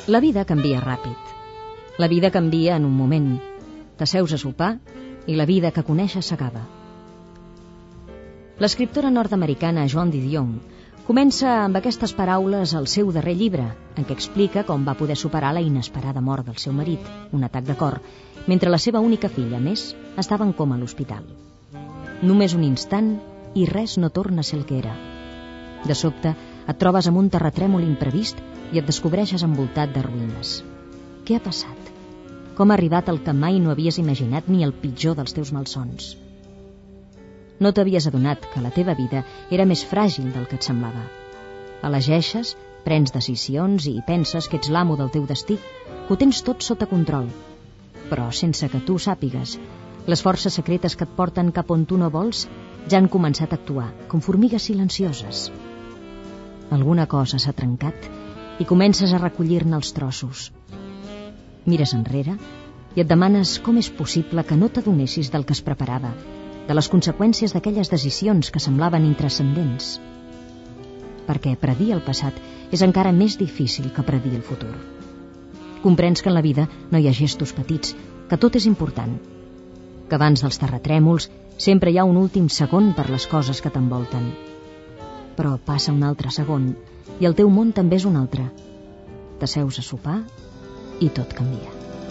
La vida canvia ràpid. La vida canvia en un moment. T'asseus a sopar i la vida que coneixes s'acaba. L'escriptora nord-americana Joan Didion comença amb aquestes paraules el seu darrer llibre, en què explica com va poder superar la inesperada mort del seu marit, un atac de cor, mentre la seva única filla, més, estava en coma a l'hospital. Només un instant i res no torna a ser el que era. De sobte, et trobes amb un terratrèmol imprevist i et descobreixes envoltat de ruïnes. Què ha passat? Com ha arribat el que mai no havies imaginat ni el pitjor dels teus malsons? No t'havies adonat que la teva vida era més fràgil del que et semblava. Elegeixes, prens decisions i penses que ets l'amo del teu destí, que ho tens tot sota control. Però sense que tu sàpigues, les forces secretes que et porten cap on tu no vols ja han començat a actuar, com formigues silencioses. Alguna cosa s'ha trencat i comences a recollir-ne els trossos. Mires enrere i et demanes com és possible que no t'adonessis del que es preparava, de les conseqüències d'aquelles decisions que semblaven intranscendents. Perquè predir el passat és encara més difícil que predir el futur. Comprens que en la vida no hi ha gestos petits, que tot és important, que abans dels terratrèmols sempre hi ha un últim segon per les coses que t'envolten. Però passa un altre segon i el teu món també és un altre. T'asseus a sopar i tot canvia.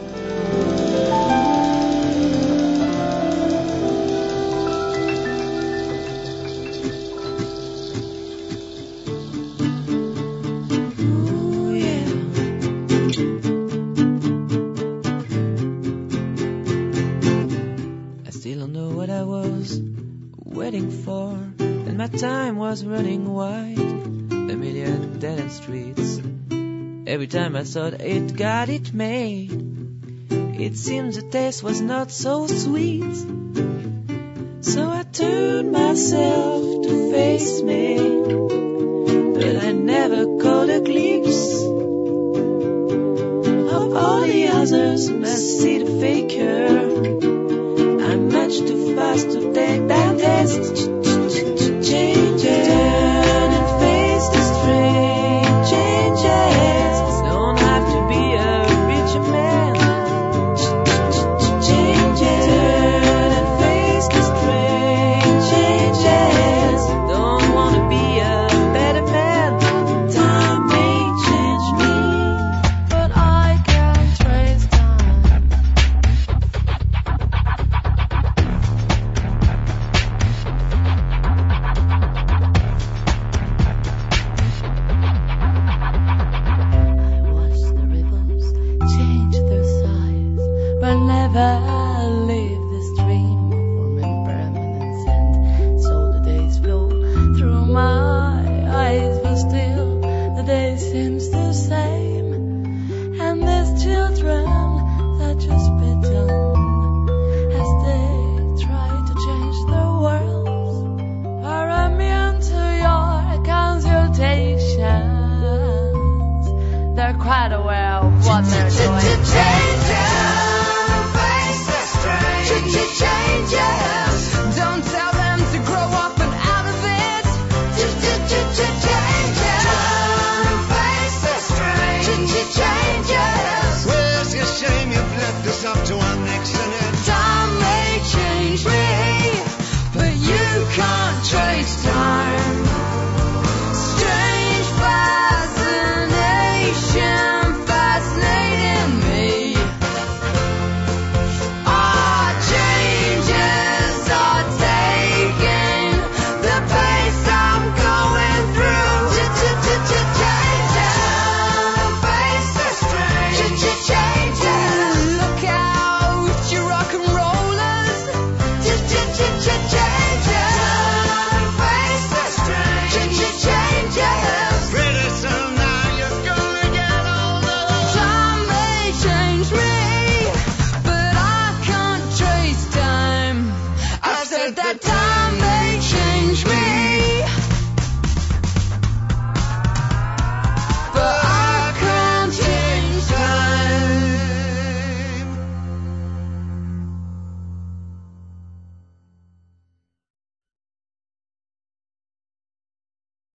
Time was running wide, a million dead-end streets. Every time I thought it got it made, it seemed the taste was not so sweet. So I turned myself to face me, but I never caught a glimpse of all the others must see the faker. I'm much too fast to take that test. Changes, turn and face the strange changes. Don't have to be a richer man. Changes, turn and face the strange changes. Don't want to be a better man. Time may change me, but I can't trace time. But never leave this dream of forming permanent sand. So the days flow through my eyes, but still the day seems the same. And these children that just bitten as they try to change the world are immune to your consultations. They're quite aware of what they're doing. Change.